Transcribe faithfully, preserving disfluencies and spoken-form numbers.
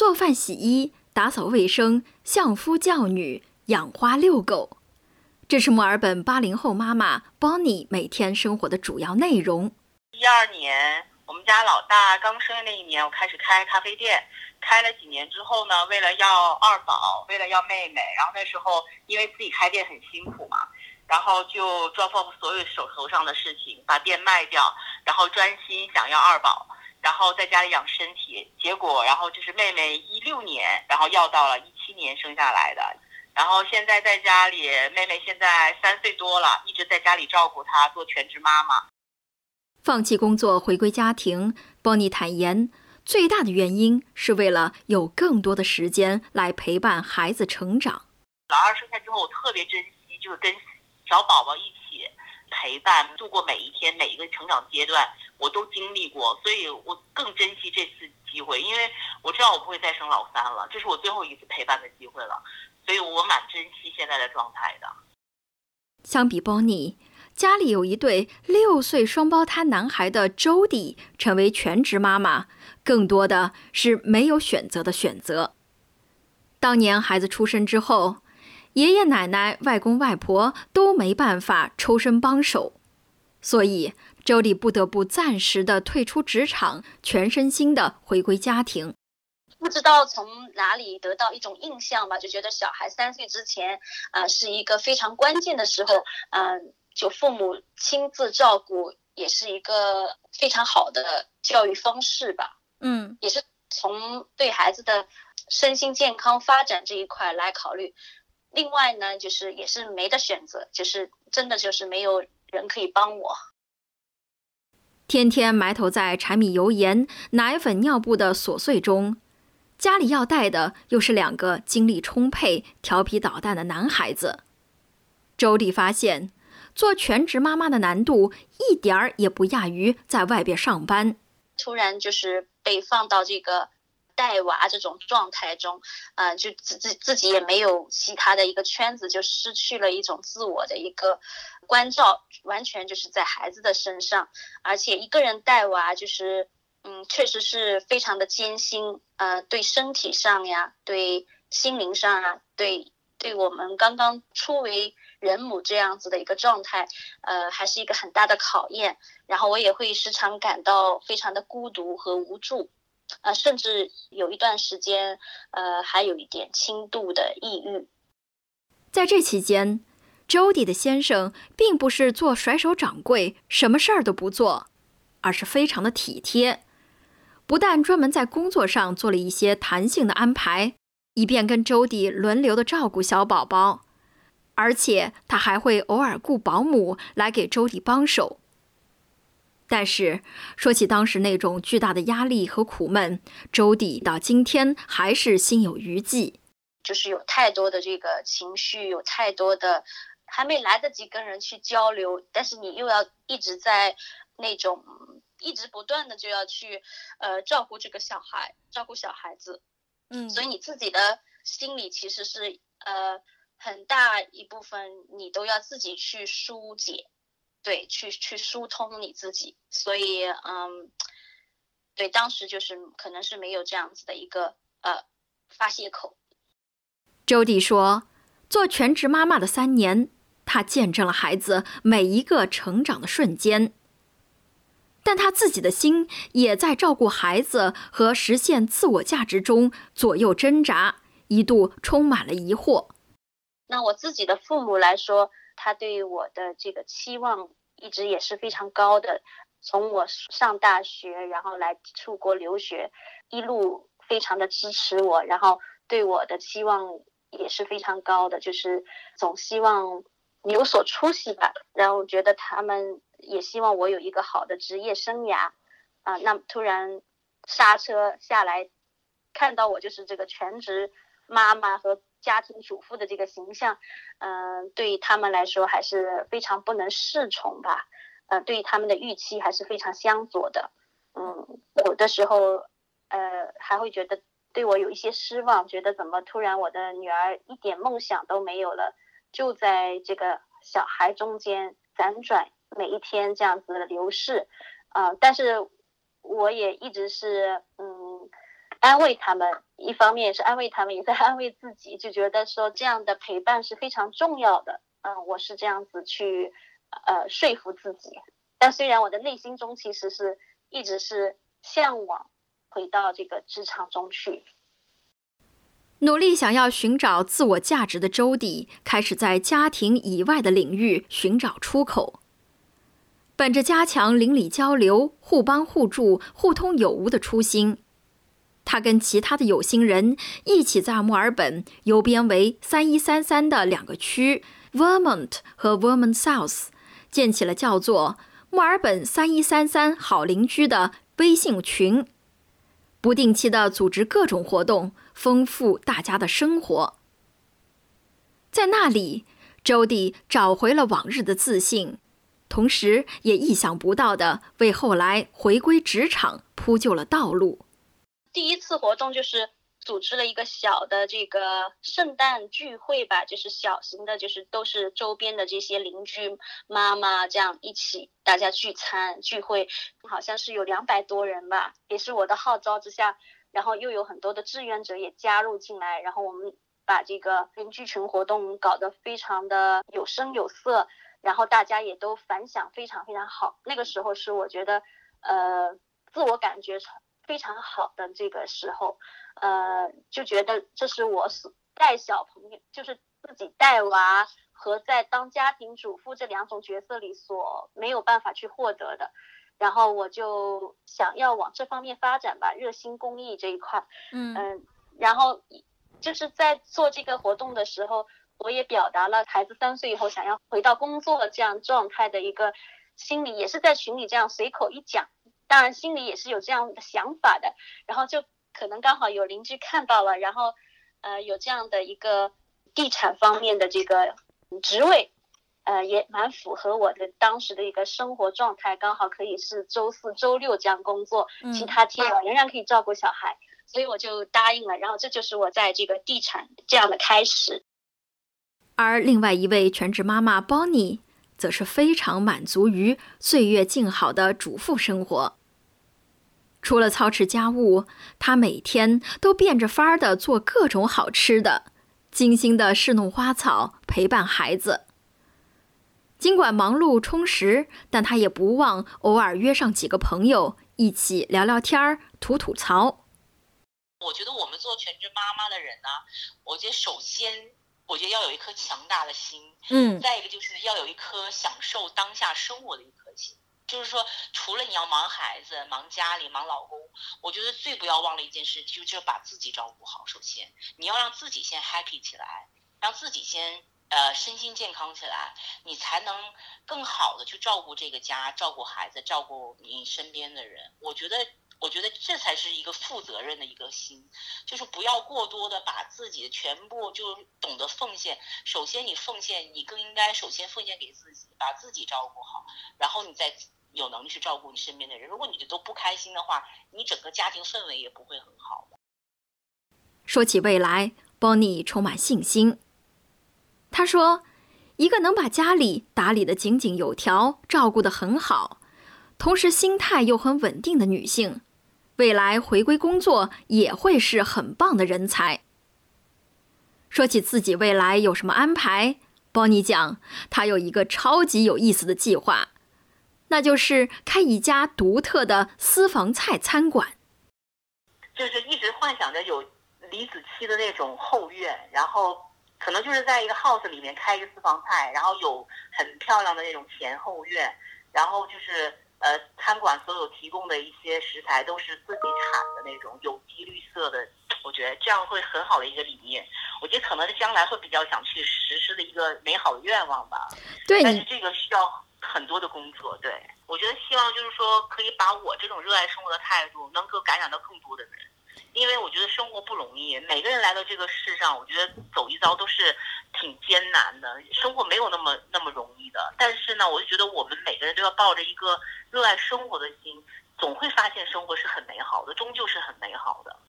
做饭洗衣、打扫卫生、相夫教女、养花遛狗。这是墨尔本八零后妈妈 Bonnie 每天生活的主要内容。 一二年，我们家老大刚生的那一年，我开始开咖啡店，开了几年之后呢，为了要二宝，为了要妹妹，然后那时候因为自己开店很辛苦嘛，然后就 drop off 所有手头上的事情，把店卖掉，然后专心想要二宝，然后在家里养身体。结果，然后就是妹妹一六年，然后要到了一七年生下来的。然后现在在家里，妹妹现在三岁多了，一直在家里照顾她，做全职妈妈。 放弃工作回归家庭， Bonnie 坦言，最大的原因是为了有更多的时间来陪伴孩子成长。 老二生下之后，我特别珍惜，就是跟小宝宝一起陪伴度过每一天，每一个成长阶段我都经历过，所以我更珍惜这次机会，因为我知道我不会再生老三了，这是我最后一次陪伴的机会了，所以我蛮珍惜现在的状态的。 相比 Bonnie， 家里有一对六岁双胞胎男孩的 Jody 成为全职妈妈，更多的是没有选择的选择。当年孩子出生之后，爷爷奶奶、外公外婆都没办法抽身帮手，所以 Jody 不得不暂时的退出职场，全身心的回归家庭。 不知道从哪里得到一种印象吧，就觉得小孩三岁之前，呃，是一个非常关键的时候，嗯、呃，就父母亲自照顾也是一个非常好的教育方式吧。 嗯， 也是从对孩子的身心健康发展这一块来考虑。另外呢，就是也是没得选择，就是真的就是没有人可以帮我。 天天埋头在柴米油盐、奶粉尿布的琐碎中，家里要带的又是两个精力充沛、调皮捣蛋的男孩子。周丽发现，做全职妈妈的难度一点儿也不亚于在外边上班。 突然就是被放到这个带娃这种状态中，呃，就自自自己也没有其他的一个圈子，就失去了一种自我的一个关照，完全就是在孩子的身上，而且一个人带娃就是。嗯，确实是非常的艰辛，呃，对身体上呀，对心灵上啊，对对我们刚刚初为人母这样子的一个状态，呃，还是一个很大的考验。然后我也会时常感到非常的孤独和无助，呃，甚至有一段时间，呃，还有一点轻度的抑郁。 在这期间 ，Jody 的先生并不是做甩手掌柜，什么事儿都不做，而是非常的体贴。不但专门在工作上做了一些弹性的安排，以便跟周迪轮流的照顾小宝宝，而且他还会偶尔雇保姆来给周迪帮手。但是说起当时那种巨大的压力和苦闷，周迪到今天还是心有余悸。 就是有太多的这个情绪，有太多的还没来得及跟人去交流，但是你又要一直在那种一直不断的就要去呃照顾这个小孩，照顾小孩子，嗯，所以你自己的心里其实是呃很大一部分你都要自己去疏解，对，去去疏通你自己，所以嗯，对，当时就是可能是没有这样子的一个呃发泄口。 周迪说，做全职妈妈的三年，她见证了孩子每一个成长的瞬间。但他自己的心也在照顾孩子和实现自我价值中左右挣扎，一度充满了疑惑。 那我自己的父母来说，他对我的这个期望一直也是非常高的，从我上大学然后来出国留学，一路非常的支持我，然后对我的期望也是非常高的，就是总希望有所出息吧，然后觉得他们也希望我有一个好的职业生涯啊、呃，那突然刹车下来，看到我就是这个全职妈妈和家庭主妇的这个形象，嗯、呃，对他们来说还是非常不能适从吧，呃，对他们的预期还是非常相左的，嗯，有的时候呃还会觉得对我有一些失望，觉得怎么突然我的女儿一点梦想都没有了，就在这个小孩中间辗转，每一天这样子的流逝，呃，但是我也一直是嗯安慰他们，一方面也是安慰他们，也在安慰自己，就觉得说这样的陪伴是非常重要的。嗯，我是这样子去呃说服自己，但虽然我的内心中其实是一直是向往回到这个职场中去。 努力想要寻找自我价值的周迪，开始在家庭以外的领域寻找出口。本着加强邻里交流、互帮互助、互通有无的初心，他跟其他的有心人一起在墨尔本邮编为三一三三的两个区 Vermont 和 Vermont South 建起了叫做墨尔本三一三三好邻居的微信群，不定期地组织各种活动，丰富大家的生活。在那里，周迪找回了往日的自信，同时也意想不到地为后来回归职场铺就了道路。 第一次活动就是组织了一个小的这个圣诞聚会吧，就是小型的，就是都是周边的这些邻居妈妈这样一起大家聚餐聚会，好像是有两百多人吧，也是我的号召之下，然后又有很多的志愿者也加入进来，然后我们把这个邻居群活动搞得非常的有声有色，然后大家也都反响非常非常好。那个时候是我觉得呃自我感觉非常好的这个时候，呃，就觉得这是我带小朋友，就是自己带娃和在当家庭主妇这两种角色里所没有办法去获得的。然后我就想要往这方面发展吧，热心公益这一块。嗯、呃、然后就是在做这个活动的时候，我也表达了孩子三岁以后想要回到工作这样状态的一个心理，也是在群里这样随口一讲。当然心里也是有这样的想法的，然后就可能刚好有邻居看到了，然后呃有这样的一个地产方面的这个职位，呃也蛮符合我的当时的一个生活状态，刚好可以是周四周六这样工作，其他天我仍然可以照顾小孩，所以我就答应了，然后这就是我在这个地产这样的开始。 而另外一位全职妈妈 Bonnie则是非常满足于岁月静好的主妇生活。除了操持家务，她每天都变着法儿地做各种好吃的，精心地侍弄花草，陪伴孩子。尽管忙碌充实，但她也不忘偶尔约上几个朋友一起聊聊天，吐吐槽。 我觉得我们做全职妈妈的人呢，我觉得首先我觉得要有一颗强大的心，嗯，再一个就是要有一颗享受当下生活的一颗心。就是说，除了你要忙孩子、忙家里、忙老公，我觉得最不要忘了一件事，就就是把自己照顾好。首先，你要让自己先 happy 起来，让自己先呃身心健康起来，你才能更好的去照顾这个家、照顾孩子、照顾你身边的人。我觉得。我觉得这才是一个负责任的一个心，就是不要过多的把自己的全部就懂得奉献。首先你奉献，你更应该首先奉献给自己，把自己照顾好，然后你再有能力去照顾你身边的人。如果你都不开心的话，你整个家庭氛围也不会很好的。 说起未来， Bonnie 充满信心。她说，一个能把家里打理得井井有条，照顾得很好，同时心态又很稳定的女性，未来回归工作也会是很棒的人才。说起自己未来有什么安排， Bonnie 讲，她有一个超级有意思的计划，那就是开一家独特的私房菜餐馆。 就是一直幻想着有李子柒的那种后院，然后可能就是在一个 house 里面开一个私房菜，然后有很漂亮的那种前后院，然后就是呃，餐馆所有提供的一些食材都是自己产的那种有机绿色的，我觉得这样会很好的一个理念。我觉得可能是将来会比较想去实施的一个美好的愿望吧。 对， 但是这个需要很多的工作。对，我觉得希望就是说可以把我这种热爱生活的态度能够感染到更多的人。因为我觉得生活不容易，每个人来到这个世上，我觉得走一遭都是挺艰难的，生活没有那么那么容易的。但是呢，我就觉得我们每个人都要抱着一个热爱生活的心，总会发现生活是很美好的，终究是很美好的。